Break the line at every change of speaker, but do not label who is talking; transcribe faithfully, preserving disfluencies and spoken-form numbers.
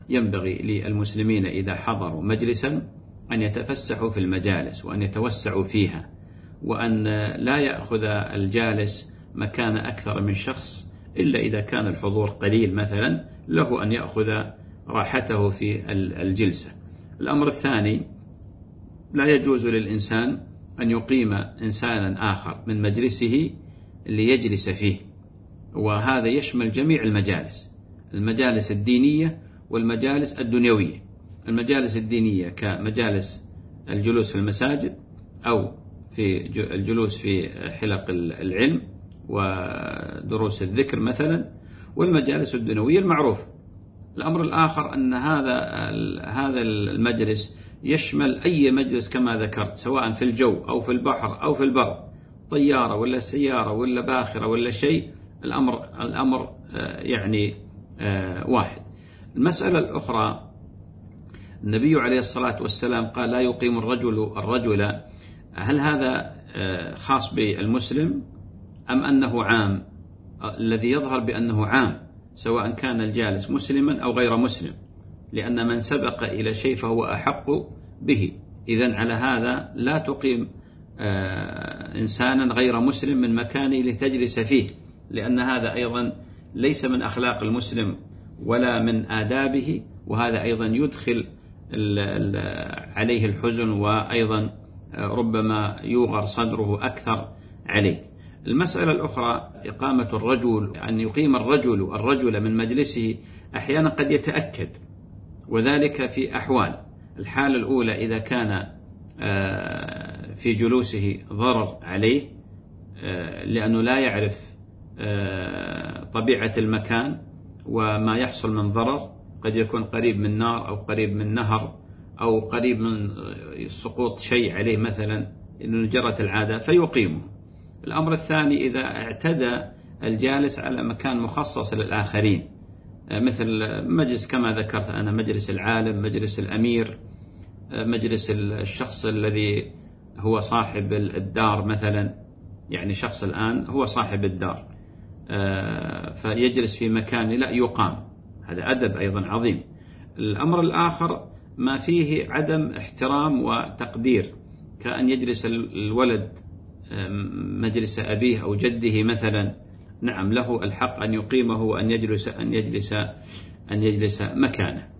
ينبغي للمسلمين إذا حضروا مجلسا أن يتفسحوا في المجالس وأن يتوسعوا فيها، وأن لا يأخذ الجالس مكان أكثر من شخص إلا إذا كان الحضور قليل مثلا، له أن يأخذ راحته في الجلسة. الأمر الثاني، لا يجوز للإنسان أن يقيم إنسانا آخر من مجلسه ليجلس فيه، وهذا يشمل جميع المجالس، المجالس الدينية والمجالس الدنيوية. المجالس الدينية كمجالس الجلوس في المساجد أو في الجلوس في حلق العلم ودروس الذكر مثلا، والمجالس الدنيوية المعروفة. الأمر الآخر أن هذا هذا المجلس يشمل أي مجلس كما ذكرت، سواء في الجو أو في البحر أو في البر، طيارة ولا سيارة ولا باخرة ولا شيء، الأمر الأمر يعني واحد. المسألة الأخرى، النبي عليه الصلاة والسلام قال: لا يقيم الرجل الرجل. هل هذا خاص بالمسلم أم أنه عام؟ الذي يظهر بأنه عام، سواء كان الجالس مسلما أو غير مسلم، لأن من سبق إلى شيء فهو أحق به. إذن على هذا لا تقيم إنسانا غير مسلم من مكانه لتجلس فيه، لأن هذا أيضا ليس من أخلاق المسلم ولا من آدابه، وهذا أيضا يدخل عليه الحزن، وأيضا ربما يوغر صدره أكثر عليه. المسألة الأخرى، إقامة الرجل، أن يقيم الرجل الرجل من مجلسه أحيانا قد يتأكد، وذلك في أحوال. الحالة الأولى إذا كان في جلوسه ضرر عليه لأنه لا يعرف طبيعة المكان وما يحصل من ضرر، قد يكون قريب من نار أو قريب من نهر أو قريب من سقوط شيء عليه مثلا، إنه جرت العادة فيقيمه. الأمر الثاني، إذا اعتدى الجالس على مكان مخصص للآخرين، مثل مجلس كما ذكرت أنا، مجلس العالم، مجلس الأمير، مجلس الشخص الذي هو صاحب الدار مثلا، يعني شخص الآن هو صاحب الدار فيجلس في مكان لا يقام، هذا أدب أيضا عظيم. الأمر الآخر ما فيه عدم احترام وتقدير، كأن يجلس الولد مجلس أبيه أو جده مثلا، نعم له الحق أن يقيمه وأن يجلس أن يجلس أن يجلس مكانه.